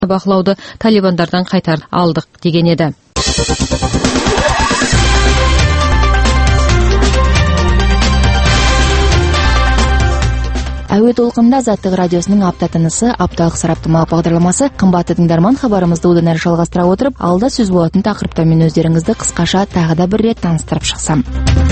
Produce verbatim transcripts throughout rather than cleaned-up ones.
бақылауды талибандардан қайтарып алдық деген еді. Әуе толқында Азаттық радиосының апта тынысы, апталық сараптамалық бағдарламасы. Қымбатты тыңдарман, хабарымызды одан әрі жалғастыра отырып, алда сөз болатын тақырыптармен өздеріңізді қысқаша тағы да бір рет таныстырып шықсам.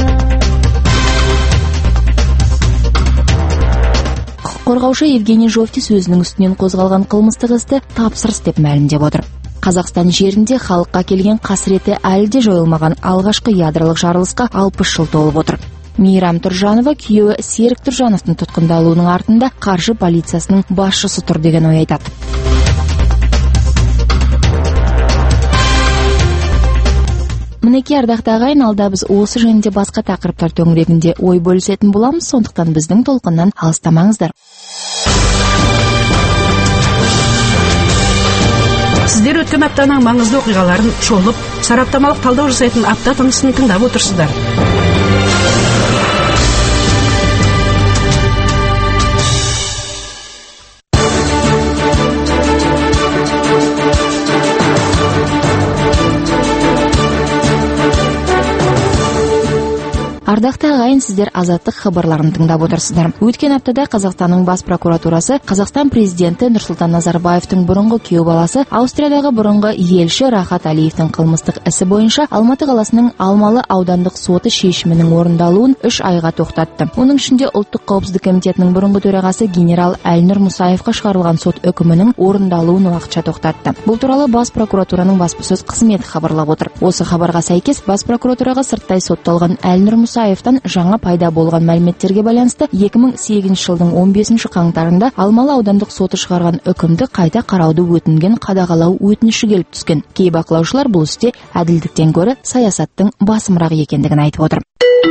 Құқық қорғаушы Евгений Жовтис өзінің үстінен қозғалған қылмыстық істі тапсырыс деп мәлімдеп отыр. Қазақстан жерінде халыққа келген қасіреті әлі де жойылмаған алғашқы ядролық жарылысқа алпыс жыл толып отыр. Мейрам Тұржанова күйеуі Серік Тұржановтың тұтқындалуының артында қаржы полициясының басшысы тұр деген ой айтады. Мінеки ардақты ағайын, алда біз осы жөнінде басқа тақырыптар төңірегінде ой бөлісетін боламыз, сондықтан біздің толқыннан алыстамаңыздар. Сіздер өткен аптаның маңызды оқиғаларын шолып, сараптамалық талдау жасайтын апта тынысын тыңдап отырсыздар. Ардақты ағайын, сіздер Азаттық хабарларын тыңдап отырсыздар. Өткен аптада Қазақстанның бас прокуратурасы Қазақстан президенті Нұрсұлтан Назарбаевтың бұрынғы күйеу баласы, Аустриядағы бұрынғы елші Рахат Алиевтің қылмыстық ісі бойынша Алматы қаласының Алмалы аудандық соты шешімінің орындалуын үш айға тоқтатты. Оның ішінде Ұлттық қауіпсіздік комитетінің бұрынғы төрағасы генерал Әлнұр Мұсаевқа шығарылған сот үкімінің орындалуын уақытша тоқтатты. Бұл туралы бас прокуратураның баспасөз қызметі хабарлап отыр. Осы хабарға сәйкес, бас прокуратураға сырттай сотталған Әлнұр Мұсаевтан жаңа пайда болған мәліметтерге байланысты екі мың сегізінші жылдың он бесінші қаңтарында Алмалы аудандық соты шығарған үкімді қайта қарауды өтінген қадағалау өтініші келіп түскен. Кей бақылаушылар бұл істе әділдіктен гөрі саясаттың басымырақ екендігін айтып отыр.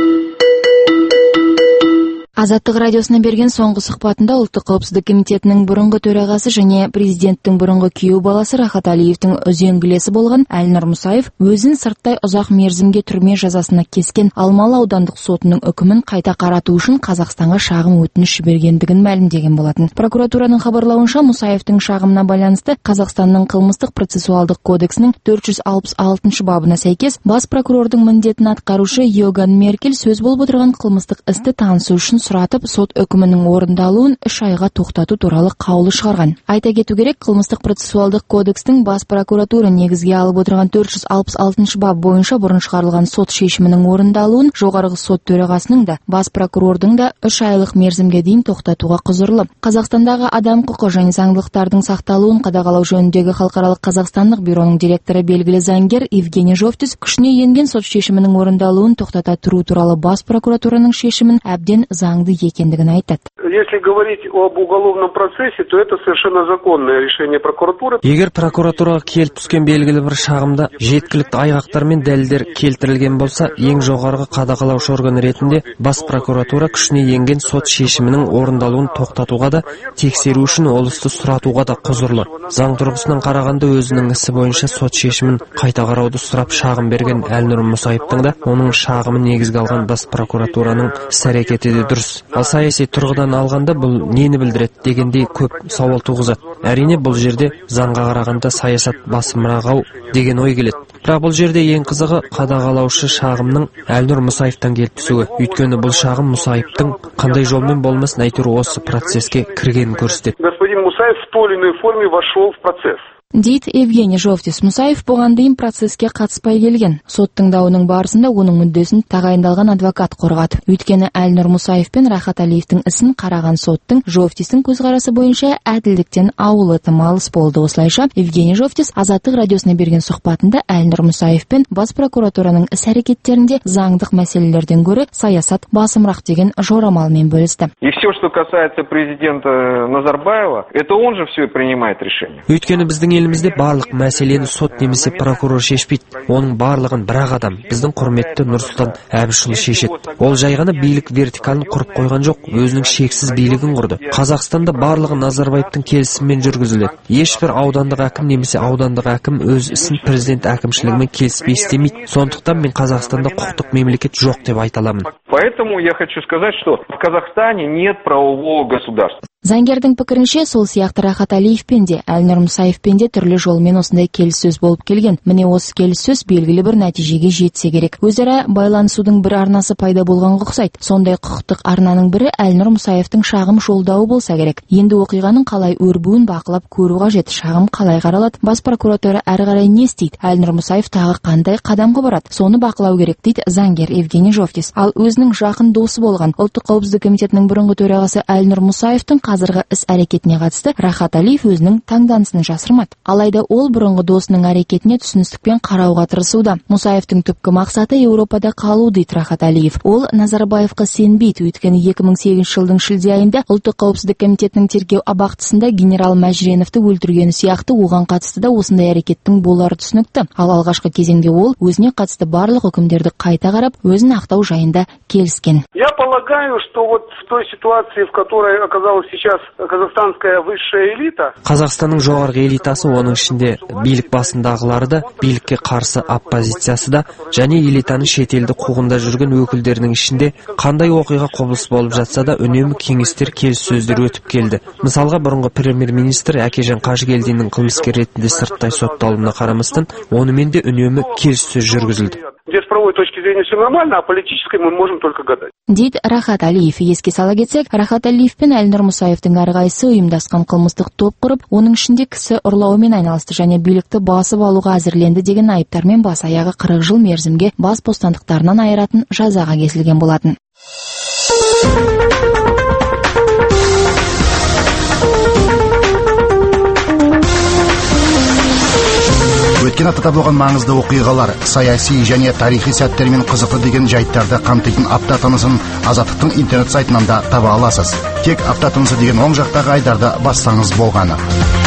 Азаттық радиосына берген соңғы сұхбатында Ұлттық қауіпсіздік комитетінің бұрынғы төрағасы және президенттің бұрынғы күйеу баласы Рахат Алиевтің үзеңгілесі болған Әлнұр Мұсаев өзін сырттай ұзақ мерзімге түрме жазасына кескен Алмалы аудандық сотының үкімін қайта қарату үшін Қазақстанға шағым өтініш жібергендігін мәлімдеген болатын. Прокуратураның хабарлауынша, Мұсаевтың шағымына байланысты Қазақстанның қылмыстық процессуалдық кодексінің төрт жүз алпыс алтыншы бабына сәйкес бас прокурордың міндетін атқарушы Йоган Меркель сөз болып отырған қылмыстық істі танысу үшін сұратып, сот үкімінің орындалуын үш айға тоқтату туралы қаулы шығарған. Айта кету керек, қылмыстық процессуалдық кодекстің бас прокуратура негізге алып отырған төрт жүз алпыс алтыншы бап бойынша бұрын шығарылған сот шешімінің орындалуын жоғарғы сот төрағасының да, бас прокурордың да үш айлық мерзімге дейін тоқтатуға құзырлы. Қазақстандағы адам құқы және заңдылықтардың сақталуын қадағалау жөніндегі халықаралық қазақстандық бюроның директоры белгілі заңгер Евгений Жовтис күшіне енген сот шешімінің орындалуын тоқтата тұру туралы бас прокуратураның шешімін әбден заң екендігін айтады. Если говорить об уголовном процессе, то это совершенно законное решение прокуратуры. Егер прокуратураға келіп түскен белгілі бір шағымда жеткілікті айғақтар мен дәлелдер келтірілген болса, ең жоғарғы қадағалаушы орган ретінде бас прокуратура күшіне енген сот шешімінің орындалуын тоқтатуға да, тексеру үшін ол істі сұратуға да құзырлы. Заң тұрғысынан қарағанда өзінің ісі бойынша сот шешімін қайта қарауды сұрап шағым берген Әлнұр Мұсаевтың да оның шағымын негізге алған бас прокуратураның іс-әрекеті де дұрыс. Ал саяси тұрғыдан алғанда бұл нені білдіреді дегендей көп сауал туғызады. Әрине бұл жерде заңға қарағанда саясат басымырақ-ау деген ой келеді. Бірақ бұл жерде ең қызығы қадағалаушы шағымның Әлнұр Мұсаевтан келіп түсуі. Өйткені бұл шағым Мұсаевтың қандай жолмен болмасын әйтеуір осы процеске кіргенін көрсетеді. Господин Мұсаев в той или иной форме вошел в процесс. Дейді Евгений Жовтис. Мұсаев бұған дейін процеске қатыспай келген. Сот тыңдауының барысында оның мүддесін тағайындалған адвокат қорғады. Өйткені Әлнұр Мұсаев пен Рахат Алиевтің ісін қараған соттың Жовтистің көзқарасы бойынша әділдіктен ауылы тым алыс болды. Осылайша Евгений Жовтис Азаттық радиосына берген сұхбатында Әлнұр Мұсаев пен бас прокуратураның іс-әрекеттерінде заңдық мәселелерден гөрі саясат басымырақ деген жорамалмен бөлісті. И все, что касается президента Назарбаева, это он же все принимает решение. Өйткені біздің елімізде барлық мәселені сот немесе прокурор шешпейді. Оның барлығын бір-ақ адам, біздің құрметті Нұрсұлтан Әбішұлы шешеді. Ол жай ғана билік вертикалын құрып қойған жоқ, өзінің шексіз билігін құрды. Қазақстанда барлығы Назарбаевтың келісімімен жүргізіледі. Ешбір аудандық әкім немесе аудандық әкім өз ісін президент әкімшілігімен келіспей істемейді. Сондықтан мен Қазақстанда құқықтық мемлекет жоқ деп айта аламын. Поэтому я хочу сказать, что в Казахстане нет правового государства. Заңгердің пікірінше, сол сияқты Рахат Алиевпен де, Әлнұр Мұсаевпен де түрлі жолмен осындай келіссөз болып келген. Міне осы келіссөз белгілі бір нәтижеге жетсе керек. Өзара байланысудың бір арнасы пайда болғанға ұқсайды. Сондай құқықтық арнаның бірі Әлнұр Мұсаевтың шағым жолдауы болса керек. Енді оқиғаның қалай өрбуін бақылап көру қажет. Шағым қалай қаралады? Бас прокуратура әрі қарай не істейді? Әлнұр Мұсаев тағы қандай қадамға барады? Соны бақылау керек дейді заңгер Евгений Жовтис. Ал өзінің жақын досы болған Ұлттық қауіпсіздік комитетінің бұрынғы төрағасы Әлнұр Мұсаевтың қазіргі іс-әрекетіне қатысты Рахат Алиев өзінің таңданысын жасырмады. Алайда ол бұрынғы досының әрекетіне түсіністікпен қарауға тырысуда. Мұсаевтың түпкі мақсаты Еуропада қалу дейді Рахат Алиев. Ол Назарбаевқа сенбейді, өйткені екі мың сегізінші жылдың шілде айында Ұлттық қауіпсіздік комитетінің тергеу абақтысында генерал Мәжреновті өлтіргені сияқты оған қатысты да осындай әрекеттің болары түсінікті. Ал алғашқы кезеңде ол өзіне қатысты барлық үкімдерді қайта қарап, өзін ақтау жайында келіскен. Я полагаю, что вот в той ситуации, в которой оказалась сейчас казахстанская высшая элита. Қазақстанның жоғарғы элитасы, оның ішінде билік басындағылары да, билікке қарсы оппозициясы да, және элитаның шетелді қуғында жүрген өкілдерінің ішінде қандай оқиға құбылыс болып жатса да үнемі кеңестер, келіссөздер өтіп келді. Мысалға, бұрынғы премьер-министр Әкежан Қажыгелдиннің қылмыскер ретінде сырттай сотталуына қарамастан, онымен де үнемі келіссөз жүргізілді. Где с правовой точки зрения все нормально, а политической мы можем только гадать. Дейді Рахат Алиев. Еске сала кетсек, Рахат Алиев пен Әлнұр Мұсаевтың әрқайсысы ұйымдасқан қылмыстық топ құрып, оның ішінде кісі ұрлаумен айналысты және билікті басып алуға әзірленді деген айыптармен бас аяғы қырық жыл мерзімге бас бостандықтарынан айыратын жазаға кесілген болатын. Өткен аптада болған маңызды оқиғалар, саяси және тарихи сәттермен қызықты деген жайттарды қамтитын апта тынысын Азаттықтың интернет сайтынан да таба аласыз. Тек апта тынысы деген оң жақтағы айдарды бассаңыз болғаны.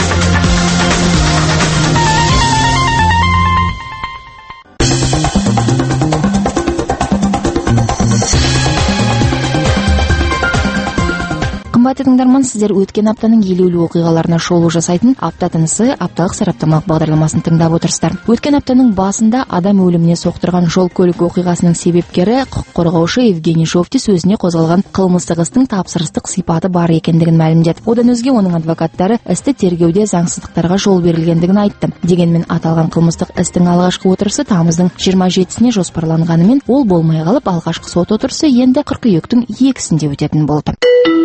Қымбатты тыңдарман, сіздер өткен аптаның елеулі оқиғаларына шолу жасайтын апта тынысы апталық сараптамалық бағдарламасын тыңдап отырсыздар. Өткен аптаның басында адам өліміне соқтырған жол-көлік оқиғасының себепкері құқық қорғаушы Евгений Жовтис өзіне қозғалған қылмыстық істің тапсырыстық сипаты бар екендігін мәлімдеді. Одан өзге оның адвокаттары істі тергеуде заңсыздықтарға жол берілгендігін айтты. Дегенмен аталған қылмыстық істің алғашқы отырысы тамыздың жиырма жетісіне жоспарланғанымен, ол болмай қалып, алғашқы сот отырысы енді қыркүйектің екісінде өтетін болды.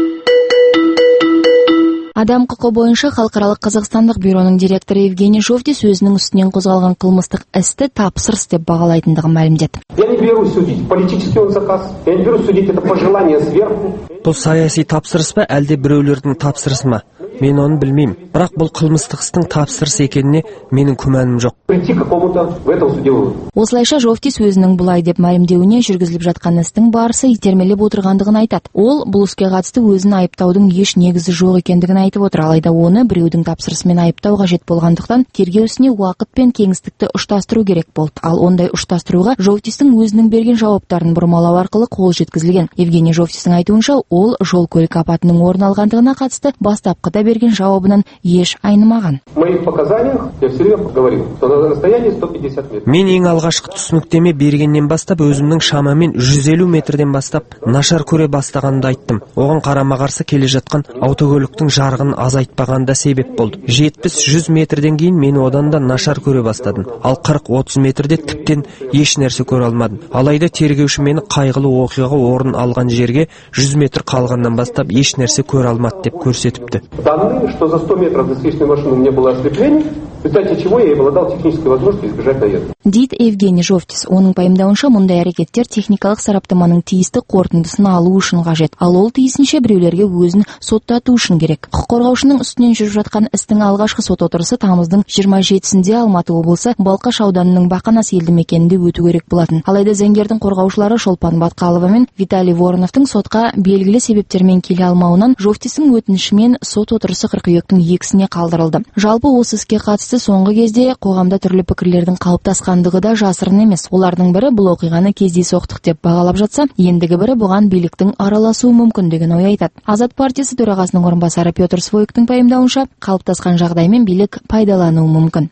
Адам құқы бойынша халықаралық қазақстандық бюроның директоры Евгений Жовтис өзінің үстінен қозғалған қылмыстық істі тапсырыс деп бағалайтындығын мәлімдеді. Я не беру судить политический он заказ. Я не беру судить это пожелание сверху. Бұл саяси тапсырыс па, әлде біреулердің тапсырысы ма? Мен оны білмеймін. Бірақ бұл қылмыстық істің тапсырыс екеніне менің күмәнім жоқ. Прийти к какому-то в этом суде выводу. Осылайша Жовтис өзінің бұлай деп мәлімдеуіне жүргізіліп жатқан істің барысы итермелеп отырғандығын айтады. Ол бұл іске қатысты өзін айыптаудың еш негізі жоқ екендігін айтып отыр. Алайда оны біреудің тапсырысымен айыптау қажет болғандықтан тергеу ісіне уақыт пен кеңістікті ұштастыру керек болды. Ал ондай ұштастыруға Жовтистің өзінің берген жауаптарын бұрмалау арқылы қол жеткізілген. Евгений Жовтистің айтуынша, ол жол-көлік апатының орын алғандығына қатысты бастапқыда берген жауабынан еш айнымаған. В моих показаниях я все время говорил, что на расстоянии сто пятьдесят метров. Мен ең алғашқы түсініктеме бергеннен бастап өзімнің шамамен жүз елу метрден бастап нашар көре бастағанымды айттым. Оған қарама-қарсы келе жатқан автокөліктің жарығын азайтпағанда себеп болды. жетпіс жүз метрден кейін мен одан да нашар көре бастадым. Ал қырық отыз метрде тіптен еш нәрсе көре алмадым. Алайда тергеуші мені қайғылы оқиға орын алған жерге жүз метр қалғаннан бастап еш нәрсе көре алмады деп көрсетіпті. Данные, что за сто метров до встречной машины у меня было ослепление, в результате чего я обладал технической возможностью избежать наезда. Дейді Евгений Жовтис. Оның пайымдауынша мұндай әрекеттер техникалық сараптаманың тиісті қорытындысын алу үшін қажет. Ал ол тиісінше біреулерге өзін соттату үшін керек. Құқық қорғаушының үстінен жүріп жатқан істің алғашқы сот отырысы тамыздың жиырма жетісінде Алматы облысы Балқаш ауданының Бақанас елді мекенінде өту керек болатын. Алайда заңгердің қорғаушылары Шолпан Батқалова мен Виталий Вороновтың сотқа белгілі себептермен келе алмауынан Жовтистің өтінішімен сот отырысы қыркүйектің екісіне қалдырылды. Жалпы осы іске қатысты соңғы кезде қоғамда түрлі пікірлердің қалыптасқандығы да жасырын емес. Олардың бірі бұл оқиғаны кездейсоқтық деп бағалап жатса, ендігі бірі бұған биліктің араласуы мүмкін деген ой айтады. Азат партиясы төрағасының орынбасары Петр Своиктың пайымдауынша, қалыптасқан жағдаймен билік пайдалануы мүмкін.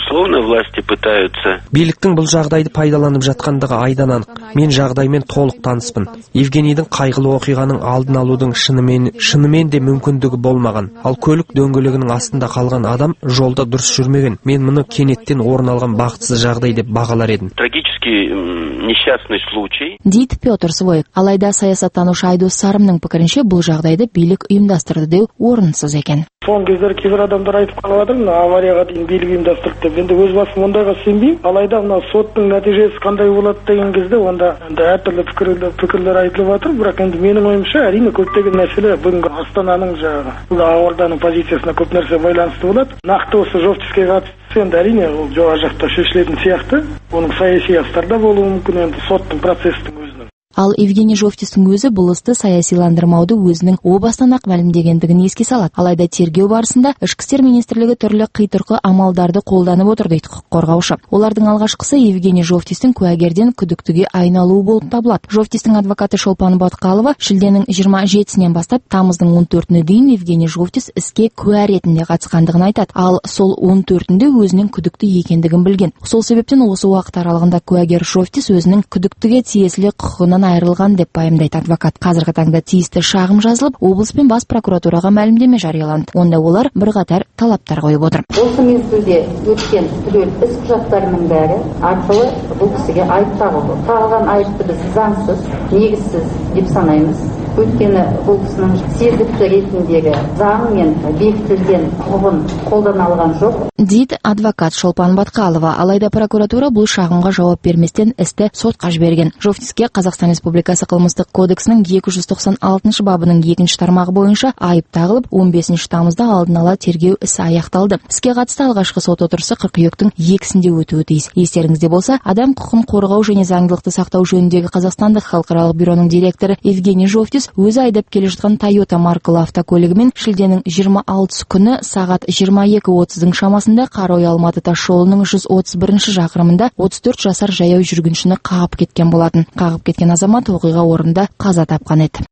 Безусловно, власти пытаются. Биліктің бұл жағдайды пайдаланып жатқандығы айдан анық. Мен жағдаймен толық таныспын. Евгенийдің қайғылы оқиғаның алдын алудың шынымен шынымен де мүмкіндігі болмаған. Ал көлік дөңгелегінің астында қалған адам жолда дұрыс жүрмеген. Мен мұны кенеттен орын алған бақытсыз жағдай деп бағалар едім. Трагический несчастный случай. Дейді Петр Свой. Алайда саясаттанушы Айдос Сарымның пікірінше бұл жағдайды билік ұйымдастырды деу орынсыз екен. Соңғы кездері кейбір адамдар айтып қалып жатыр, мына аварияға дейін билік ұйымдастырды деп. Енді өз басым ондайға сенбеймін. Алайда мына соттың нәтижесі қандай болады деген кезде онда енді әртүрлі пікірлер пікірлер айтылып жатыр. Бірақ енді менің ойымша әрине көптеген мәселе бүгінгі Астананың жаңағы бұл Ақорданың позициясына көп нәрсе байланысты болады. Нақты осы Жовтиске қатысты енді әрине ол жоғары жақта шешілетін сияқты. Оның саяси астарда болуы мүмкін, енді соттың процестің өзінің. Ал Евгений Жовтистің өзі бұл істі саясиландырмауды өзінің о бастан ақ мәлімдегендігін еске салады. Алайда тергеу барысында ішкі істер министрлігі түрлі қитұрқы амалдарды қолданып отыр дейді құқық қорғаушы. Олардың алғашқысы Евгений Жовтистің куәгерден күдіктіге айналуы болып табылады. Жовтистің адвокаты Шолпан Батқалова шілденің жиырма жетісінен бастап тамыздың он төртіне дейін Евгений Жовтис іске куә ретінде қатысқандығын айтады. Ал сол он төртінде өзінің күдікті екендігін білген. Сол себептен осы уақыт аралығында куәгер Жовтис өзінің күдіктіге тиесілі құқығынан айырылған деп пайымдайды адвокат. Қазіргі таңда тиісті шағым жазылып, облыс пен бас прокуратураға мәлімдеме жарияланды. Онда олар бірқатар талаптар қойып отыр. Осы мезгілде өткен түгел іс құжаттарының бәрі арқылы бұл кісіге айып тағылды. Тағылған айыпты біз заңсыз, негізсіз деп санаймыз. Өйткені бұл кісінің сергітті ретіндегі заңмен бекітілген құқығын қолдана алған жоқ. Дейді адвокат Шолпан Батқалова. Алайда прокуратура бұл шағымға жауап берместен істі сотқа жіберген. Жовтиске Қазақстан Республикасы қылмыстық кодексінің екі жүз тоқсан алтыншы бабының екінші тармағы бойынша айып тағылып, он бесінші тамызда алдын ала тергеу ісі аяқталды. Іске қатысты алғашқы сот отырысы қыркүйектің екісінде өтуі тиіс. Естеріңізде болса, адам құқығын қорғау және заңдылықты сақтау жөніндегі Қазақстандық халықаралық бюроның директоры Евгений Жовтис өзі айдап келе жатқан Toyota маркалы автокөлігімен шілденің жиырма алтысы күні сағат жиырма екі отыздың шамасында Қарой Алматы тас жолының жүз отыз бірінші шақырымында отыз төрт жасар жаяу жүргіншіні қағып кеткен болатын. Қағып кеткен азамат оқиға орнында қаза тапқан еді.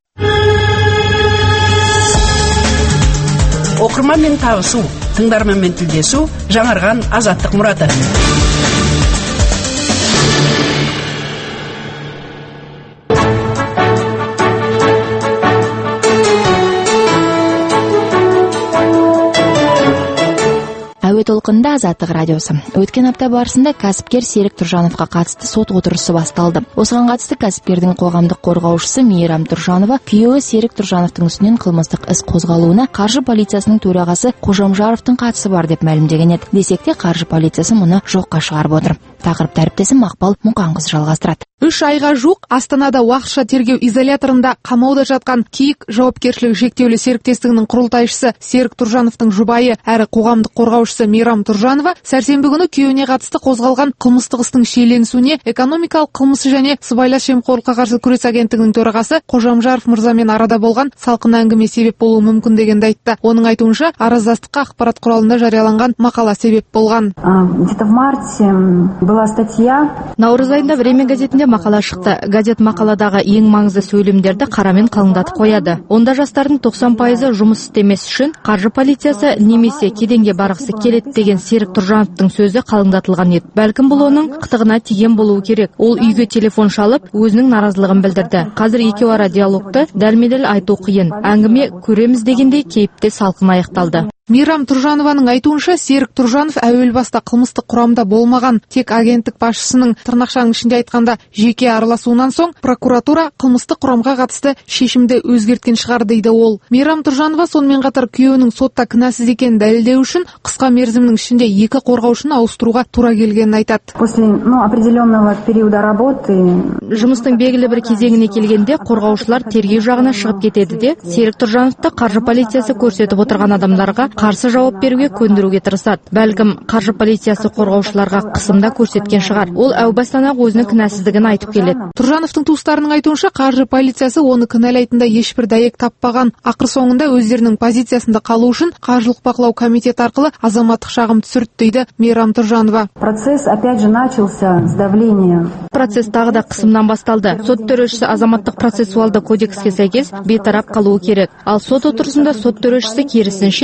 Оқырманмен табысу, тыңдарманмен тілдесу, жаңарған азаттық мұраты. Әуе толқынында Азаттық радиосы. Өткен апта барысында кәсіпкер Серік Тұржановқа қатысты сот отырысы басталды. Осыған қатысты кәсіпкердің қоғамдық қорғаушысы Мейрам Тұржанова күйеуі Серік Тұржановтың үстінен қылмыстық іс қозғалуына қаржы полициясының төрағасы Қожамжаровтың қатысы бар деп мәлімдеген еді. Десек те қаржы полициясы мұны жоққа шығарып отыр. Тақырыпты әріптесім Мақпал Мұқанқызы жалғастырады. Үш айға жуық Астанада уақытша тергеу изоляторында қамауда жатқан Киік жауапкершілігі шектеулі серіктестігінің құрылтайшысы Серік Тұржановтың жұбайы әрі қоғамдық қорғаушысы Мейрам Тұржанова сәрсенбі күні күйеуіне қатысты қозғалған қылмыстық істің шиеленісуіне экономикалық қылмысы және сыбайлас жемқорлыққа қарсы күрес агенттігінің төрағасы Қожамжаров мырзамен арада болған салқын әңгіме себеп болуы мүмкін дегенді айтты. Оның айтуынша араздастыққа ақпарат құралында жарияланған мақала себеп болған. Где-то в марте была статья. Наурыз айында Время газетінде мақала шықты. Газет мақаладағы ең маңызды сөйлемдерді қарамен қалыңдатып қояды. Онда жастардың тоқсан пайызы жұмыс істемес үшін қаржы полициясы немесе кеденге барғысы келеді деген Серік Тұржановтың сөзі қалыңдатылған еді. Бәлкім бұл оның қытығына тиген болуы керек. Ол үйге телефон шалып, өзінің наразылығын білдірді. Қазір екеуара ара диалогты дәлме-дәл айту қиын. Әңгіме көреміз дегендей кейіпте салқын аяқталды. Мейрам Тұржанованың айтуынша Серік Тұржанов әуел баста қылмыстық құрамда болмаған, тек агенттік басшысының тырнақшаның ішінде айтқанда жеке араласуынан соң прокуратура қылмыстық құрамға қатысты шешімді өзгерткен шығар дейді ол. Мейрам Тұржанова сонымен қатар күйеуінің сотта кінәсіз екенін дәлелдеу үшін қысқа мерзімнің ішінде екі қорғаушыны ауыстыруға тура келгенін айтады. После, ну, определенного периода работы жұмыстың белгілі бір кезеңіне келгенде қорғаушылар тергеу жағына шығып кетеді де, Серік Тұржановты қаржы полициясы көрсетіп отырған адамдарға қарсы жауап беруге көндіруге тырысады. Бәлкім қаржы полициясы қорғаушыларға қысымда көрсеткен шығар. Ол әу бастан-ақ өзінің кінәсіздігін айтып келеді. Тұржановтың туыстарының айтуынша қаржы полициясы оны кінәлайтында ешбір дәйек таппаған. Ақыр соңында өздерінің позициясында қалу үшін қаржылық бақылау комитеті арқылы азаматтық шағым түсірді дейді Мейрам Тұржанова. Процесс опять же начался с давления. Процесс тағы да қысымнан басталды. Сот төрешісі азаматтық процессуалды кодекске сәйкес бейтарап қалуы керек. Ал сот отырысында сот төрешісі керісінше шағым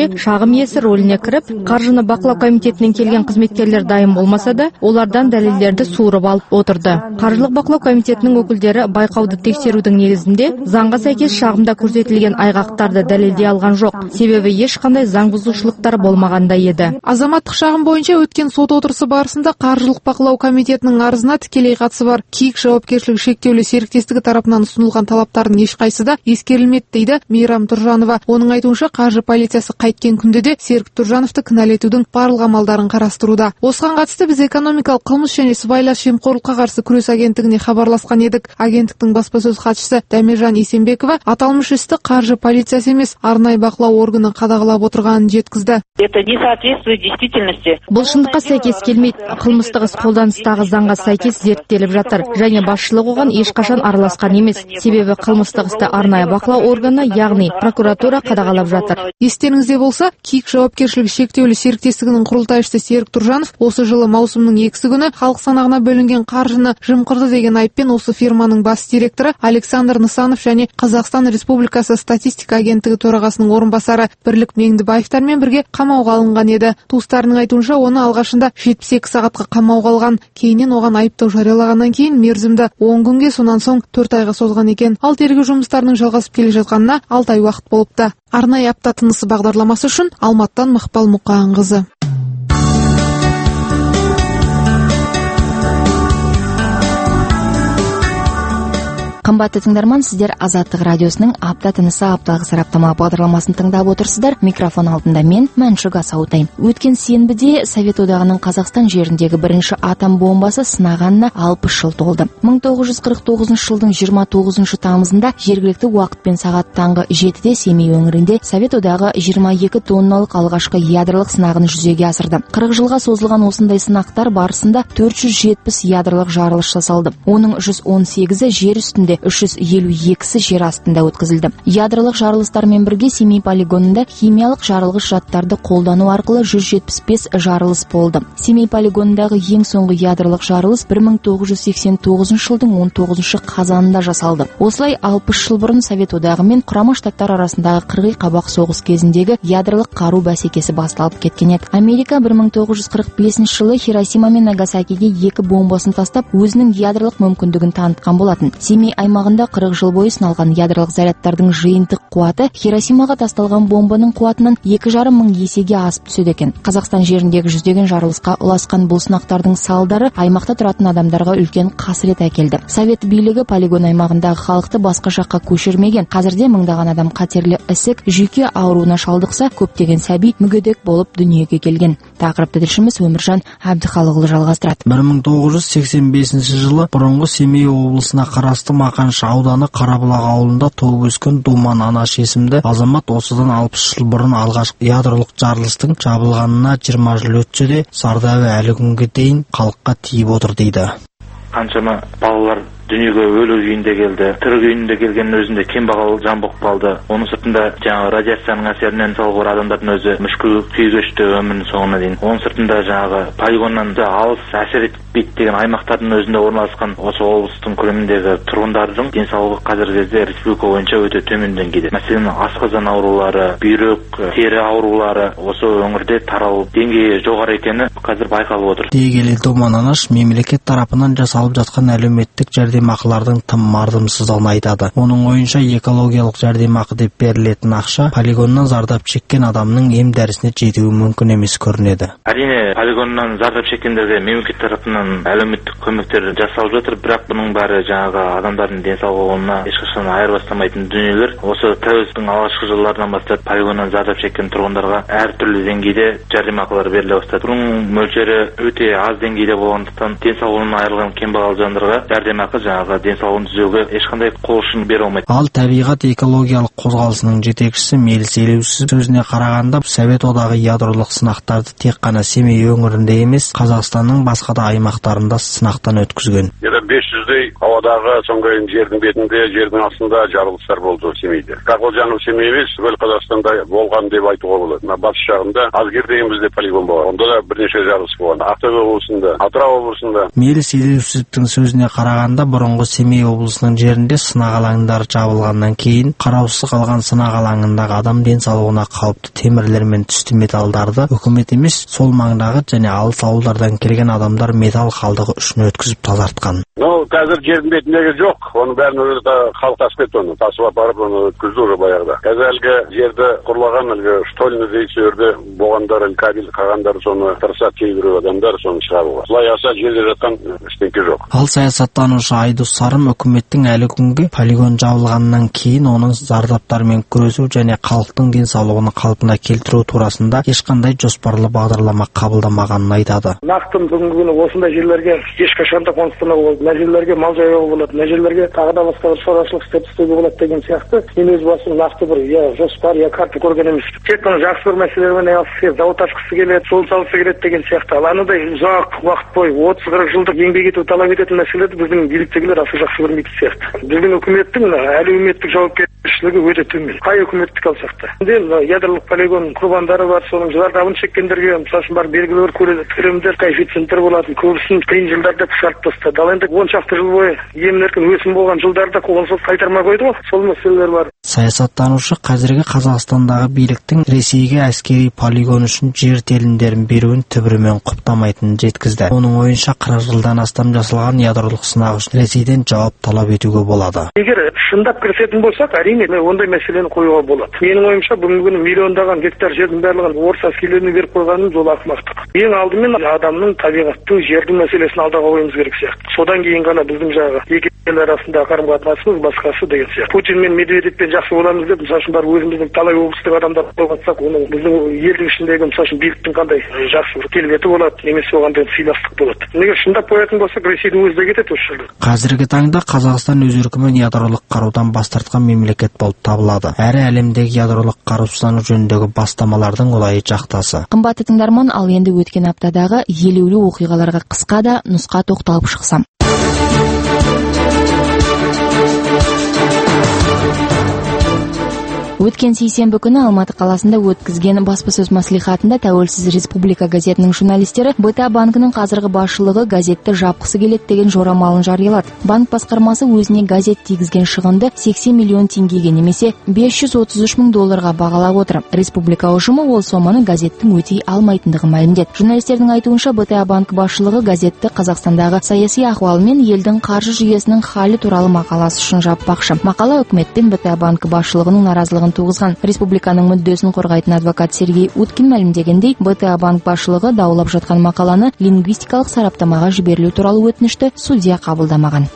бағым иесі рөліне кіріп, қаржыны бақылау комитетінен келген қызметкерлер дайын болмаса да, олардан дәлелдерді суырып алып отырды. Қаржылық бақылау комитетінің өкілдері байқауды тексерудің негізінде заңға сәйкес шағымда көрсетілген айғақтарды дәлелдей алған жоқ. Себебі ешқандай заң бұзушылықтар болмағандай еді. Азаматтық шағым бойынша өткен сот отырысы барысында қаржылық бақылау комитетінің арызына тікелей қатысы бар КИК жауапкершілігі шектеулі серіктестігі тарапынан ұсынылған талаптардың ешқайсысы да ескерілмеді дейді Мейрам Тұржанова. Оның айтуынша, қаржы полициясы қайткен күнде де Серік Тұржановты кінәлі етудің барлық амалдарын қарастыруда. Осыған қатысты біз экономикалық қылмыс және сыбайлас жемқорлыққа қарсы күрес агенттігіне хабарласқан едік. Агенттіктің баспасөз хатшысы Дәмежан Есенбекова аталмыш істі қаржы полициясы емес, арнайы бақылау органы қадағалап отырғанын жеткізді. Это не соответствует действительности. Бұл шындыққа сәйкес келмейді. Қылмыстық іс қолданыстағы заңға сәйкес зерттеліп жатыр, және басшылық оған ешқашан араласқан емес. Себебі қылмыстық істі арнайы бақылау органы, яғни прокуратура қадағалап жатыр. Естеріңізде болса, КИК жауапкершілігі шектеулі серіктестігінің құрылтайшысы Серік Тұржанов осы жылы маусымның екісі күні халық санағына бөлінген қаржыны жымқырды деген айыппен осы фирманың бас директоры Александр Нысанов және Қазақстан Республикасы статистика агенттігі төрағасының орынбасары Бірлік Меңдібаевтармен бірге қамауға алынған еді. Туыстарының айтуынша, оны алғашында жетпіс екі сағатқа қамауға алған, кейіннен оған айыптау жариялағаннан кейін мерзімді он күнге, сонан соң төрт айға созған екен. Ал тергеу жұмыстарының жалғасып келе жатқанына алты ай уақыт болыпты. Арнайы апта тынысы бағдарламасы үшін Алматтан Мақпал Мұқанқызы. Қымбатты тыңдарман, сіздер Азаттық радиосының апта тынысы апталық сараптама бағдарламасын тыңдап отырсыздар. Микрофон алдында мен, Мәншүк Асаутай. Өткен сенбіде Совет одағының Қазақстан жеріндегі бірінші атом бомбасы сынағанына алпыс жыл толды. мың тоғыз жүз қырық тоғызыншы жылдың жиырма тоғызыншы тамызында жергілікті уақытпен сағат таңғы жетіде Семей өңірінде Совет одағы жиырма екі тонналық алғашқы ядролық сынағын жүзеге асырды. қырық жылға созылған осындай сынақтар барысында төрт жүз жетпіс ядролық жарылыс жасалды. Оның жүз он сегізі жер үстінде, үш жүз елу екісі жер астында өткізілді. Ядролық жарылыстармен бірге Семей полигонында химиялық жарылғыш заттарды қолдану арқылы жүз жетпіс бес жарылыс болды. Семей полигонындағы ең соңғы ядролық жарылыс бір мың тоғыз жүз сексен тоғызыншы жылдың он тоғызыншы қазанында жасалды. Осылай алпыс жыл бұрын Совет одағы мен Құрама Штаттар арасындағы қырғи қабақ соғыс кезіндегі ядролық қару бәсекесі басталып кеткен еді. Америка бір мың тоғыз жүз қырық бесінші жылы Хиросима мен Нагасакиге екі бомбасын тастап, өзінің ядролық мүмкіндігін танытқан болатын. Семей аймағында қырық жыл бойы сыналған ядролық зарядтардың жиынтық қуаты Хиросимаға тасталған бомбаның қуатынан екі жарым мың есеге асып түседі екен. Қазақстан жеріндегі жүздеген жарылысқа ұласқан бұл сынақтардың салдары аймақта тұратын адамдарға үлкен қасірет әкелді. Совет билігі полигон аймағындағы халықты басқа жаққа көшірмеген. Қазірде мыңдаған адам қатерлі ісік, жүйке ауруына шалдықса, көптеген сәби мүгедек болып дүниеге келген. Тақырыпты тілшіміз Өміржан Әбдіхалықұлы жалғастырады. бір мың тоғыз жүз сексен бесінші жылы бұрынғы Семей облысына қарасты Мақаншы ауданы Қарабұлақ ауылында туып өскен Думан Анаш есімді азамат осыдан алпыс жыл бұрын алғашқы ядролық жарылыстың жабылғанына жиырма жыл өтсе де, зардабы әлі күнге дейін халыққа тиіп отыр дейді. Қаншама балалар дүниеге өлі күйінде келді, тірі күйінде келгеннің өзінде кембағал жан болып қалды. Оның сыртында жаңағы радиацияның әсерінен салғыр адамдардың өзі мүшкіл күй кешті өмірінің соңына дейін. Оның сыртында жаңағы полигоннан алыс әсер етпейді деген аймақтардың өзінде орналасқан осы облыстың көлеміндегі тұрғындардың денсаулығы қазіргі кезде республика бойынша өте төмен деңгейде. Мәселен, асқазан аурулары, бүйрек, тері аурулары осы өңірде таралу деңгейі жоғары екені қазір байқалып отыр. Дей келе Думан Анаш мемлекет тарапынан жасалып жатқан әлеуметтік жәрдемақылардың тым мардымсыздығын айтады. Оның ойынша экологиялық жәрдемақы деп берілетін ақша полигоннан зардап шеккен адамның ем дәрісіне жетуі мүмкін емес көрінеді. Әрине, полигоннан зардап шеккендерге мемлекет тарапынан әлеуметтік көмектер жасалып жатыр, бірақ бұның бәрі жаңағы адамдардың денсаулығына ешқашан айырбастамайтын дүниелер. Осы тәуелсіздіктің алғашқы жылдарынан бастап полигоннан зардап шеккен тұрғындарға әртүрлі деңгейде жәрдемақылар беріле бастады. Бұның мөлшері өте аз деңгейде болғандықтан денсаулығынан айырылған кембағал жандарға жәрдемақы жаңағы денсаулығын түзеуге ешқандай қол ұшын бере алмайды. Ал табиғат экологиялық қозғалысының жетекшісі Мелис Елеусіз сөзіне қарағанда, Совет одағы ядролық сынақтарды тек қана Семей өңірінде емес, Қазақстанның басқа да аймақтарында сынақтан өткізген. бес жүздей ауадағы соңғы жердің бетінде, жердің астында жарылыстар болды Семейде. Бірақ ол жаңағы Семей емес, бүкіл Қазақстанда болған деп айтуға болады. Мына батыс жағында Азгер деген бізде полигон бар. Онда да бірнеше жарылыс болған. Ақтөбе облысында, Атырау облысында. Мелис Елеусіздің сөзіне қарағанда, бұрынғы Семей облысының жерінде сынақ алаңдары жабылғаннан кейін қараусыз қалған сынақ алаңындағы адам денсаулығына қауіпті темірлер мен түсті металдарды үкімет емес, сол маңдағы және алыс ауылдардан келген адамдар металл қалдығы үшін өткізіп тазартқан. Ну, қазір жердің бетіндегі жоқ. Оның бәрін өзі халық тасып кетті, оны тасып апарып, оны өткізді уже баяғыда. Қазір әлгі жерді құрлаған, әлгі штольный рейсерді болғандар, кабель қағандар, соны тырысады кейбір адамдар, соны шығаруға. Солай аса жерде жатқан ештеңе жоқ. Ал саясаттанушы Айдос Сарым үкіметтің әлі күнге полигон жабылғаннан кейін оның зардаптарымен күресу және халықтың денсаулығын қалпына келтіру турасында ешқандай жоспарлы бағдарлама қабылдамағанын айтады. Нақты бүгінгі күні осындай жерлерге ешқашан да қоныстамауға болады. Мына жерлерге мал жаюға болады, мына жерлерге тағы да басқа бір шаруашылық істеп істеуге болады деген сияқты. Мен өз басым нақты бір я жоспар, я карта көрген емес. Тек қана жақсы бір мәселелермен айналысып, зауыт ашқысы келеді, жол салғысы келеді деген сияқты. Ал анадай ұзақ уақыт бойы отыз қырық жылдық еңбек ету талап ететін мәселелерді біздің биліктегілер аса жақсы көрмейтін сияқты. Біздің үкіметтің әлеуметтік жауапкершілігі өте төмен. Қай үкіметтік алсақ та. Енді ядролық полигон құрбандары бар, соның зардабын шеккендерге мысалы бар белгілі бір төлемдер, коэффициенттер болатын. Көбісін қиын жылдарда қысқартып тастады. Ал енді он шақты жыл бойы емін-еркін өсім болған жылдарда қолсыз қайтармай қойды ғой. Сол мәселелер бар. Саясаттанушы қазіргі Қазақстандағы биліктің Ресейге әскери полигон үшін жер телімдерін беруін түбірімен құптамайтынын жеткізді. Оның ойынша қырық жылдан астам жасалған ядролық сынақ үшін Ресейден жауап талап етуге болады. Егер шындап кірісетін болсақ, әрине ондай мәселені қоюға болады. Менің ойымша бүгінгі күні миллиондаған гектар жердің барлығын орыс әскерлеріне беріп қойғанын жол ақымақтық. Ең алдымен адамның, табиғаттың, жердің мәселесін алдағы қоюымыз керек сияқты. Содан кейін ғана біздің жағы екі ел арасындағы қарым-қатынасымыз басқасы деген сияқты. Путин мен Медведевпен жақсы боламыз деп, мысалы үшін бар өзіміздің талай облыстық адамдар болғансақ, оның біздің елдің ішіндегі мысалы үшін биліктің қандай жақсы бір келбеті болады, немесе оған деген сыйластық болады. Егер шындап қоятын болсақ, Ресейдің өзі де кетеді осы жерде. Қазіргі таңда Қазақстан өз еркімен ядролық қарудан бас тартқан мемлекет болып табылады. Әрі әлемдегі ядролық қарусыздану жөніндегі бастамалардың ұдайы жақтасы. Қымбатты тыңдарман, ал енді өткен аптадағы елеулі оқиғаларға қысқа да нұсқа тоқталып шықсам. Өткен сейсенбі күні Алматы қаласында өткізген баспасөз мәслихатында Тәуелсіз Республика газетінің журналистері БТА банкінің қазіргі басшылығы газетті жапқысы келеді деген жорамалын жариялады. Банк басқармасы өзіне газет тигізген шығынды сексен миллион теңгеге немесе бес жүз отыз үш мың долларға бағалап отыр. Республика ұжымы ол соманы газеттің өтей алмайтындығын мәлімдеді. Журналистердің айтуынша БТА банк басшылығы газетті Қазақстандағы саяси ахуал мен елдің қаржы жүйесінің халі туралы мақаласы үшін жаппақшы. Мақала үкімет пен БТА банк басшылығының наразылығын туғызған. Республиканың мүддесін қорғайтын адвокат Сергей Уткин мәлімдегендей, БТА банк басшылығы даулап жатқан мақаланы лингвистикалық сараптамаға жіберілу туралы өтінішті судья қабылдамаған.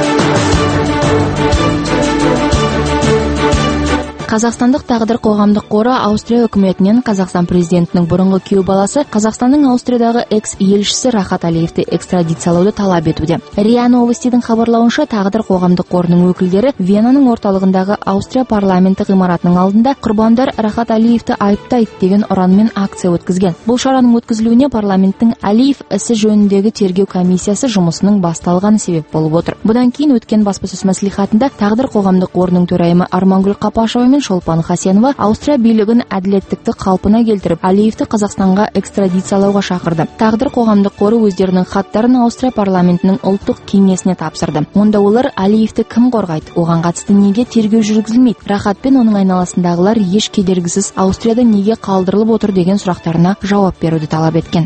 Қазақстандық тағдыр қоғамдық қоры Аустрия үкіметінен Қазақстан президентінің бұрынғы күйеу баласы, Қазақстанның Аустриядағы экс-елшісі Рахат Алиевті экстрадициялауды талап етуде. РИА Новостидің хабарлауынша, тағдыр қоғамдық қорының өкілдері Венаның орталығындағы Аустрия парламенті ғимаратының алдында құрбандар Рахат Алиевті айыптайды деген ұранмен акция өткізген. Бұл шараның өткізілуіне парламенттің Алиев ісі жөніндегі тергеу комиссиясы жұмысының басталғаны себеп болып отыр. Бұдан кейін өткен баспасөз мәслихатында тағдыр қоғамдық қорының төрайымы Армангүл Қапашева мен Шолпан Хасенова Аустрия билігін әділеттікті қалпына келтіріп, Алиевті Қазақстанға экстрадициялауға шақырды. Тағдыр қоғамдық қоры өздерінің хаттарын Аустрия парламентінің ұлттық кеңесіне тапсырды. Онда олар Алиевті кім қорғайды, оған қатысты неге тергеу жүргізілмейді, Рахат пен оның айналасындағылар еш кедергісіз Аустрияда неге қалдырылып отыр деген сұрақтарына жауап беруді талап еткен.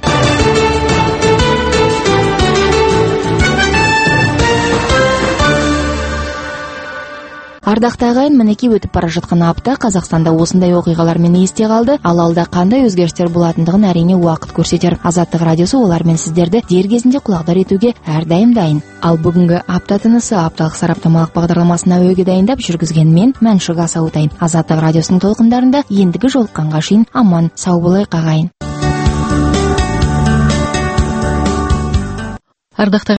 Ардақты ағайын, мінекей өтіп бара жатқан апта Қазақстанда осындай оқиғалармен есте қалды, ал алда қандай өзгерістер болатындығын әрине уақыт көрсетер. Азаттық радиосы олармен сіздерді дер кезінде құлағдар етуге әрдайым дайын. Ал бүгінгі апта тынысы апталық сараптамалық бағдарламасын әуеге дайындап жүргізген мен Мәншүк Асаутайым. Азаттық радиосының толқындарында ендігі жолыққанға шейін аман сау болайық ағайын. Ардақты